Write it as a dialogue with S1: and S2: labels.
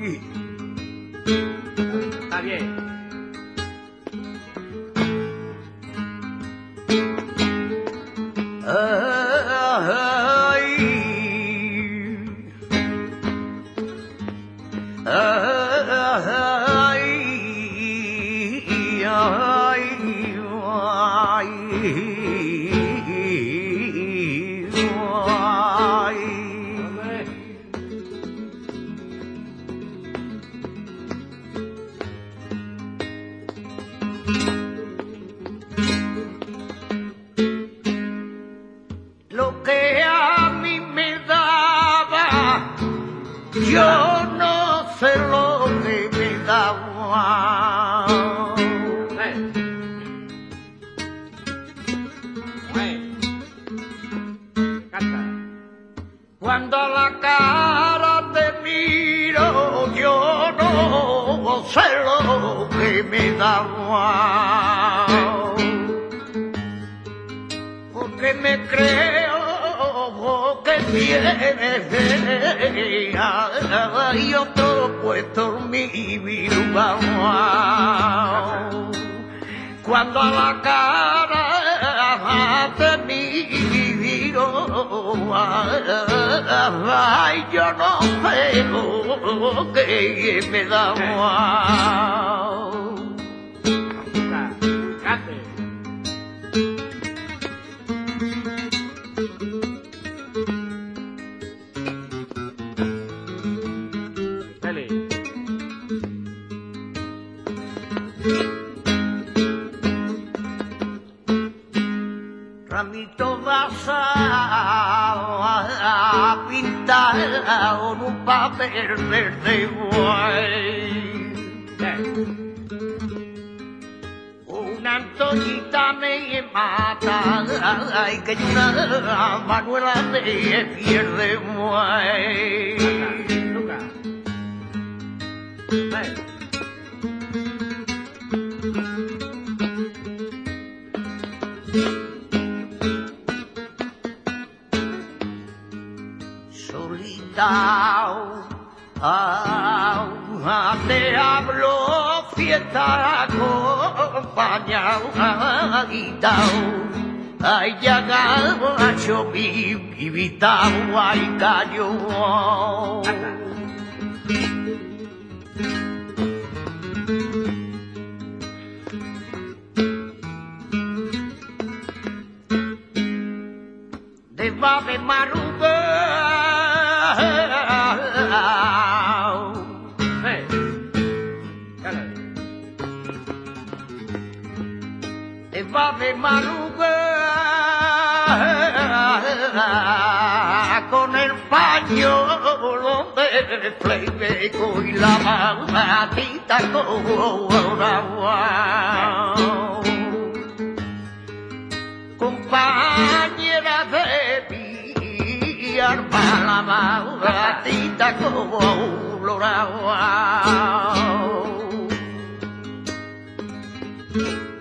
S1: Está bien.
S2: Lo que a mí me daba, yo no sé lo que me daba.
S1: Canta.
S2: Cuando a la cara te miro, yo no sé lo que me daba. Porque me creo que tienes y otro puesto en mi vida. Cuando a la cara te miro, ay, yo no sé lo que me da.
S1: Cante. Dale.
S2: Ramito vas a pintar con un papel verde guay. Una antoñita me mata, ay, que una Manuela me pierde guay.
S1: Nunca.
S2: Solitao, te hablo fiesta acompañado, ay, ya gacho mi vitao, ay, cayó. De Babe Maruga, de Babe Maruga, con el pañuelo de flamenco y la matita colorada. Compañera de mi arma, la matita colorada.